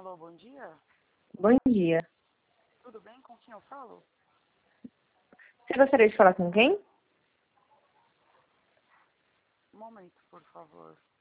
Alô, bom dia. Bom dia. Tudo bem? Com quem eu falo? Você gostaria de falar com quem? Um momento, por favor.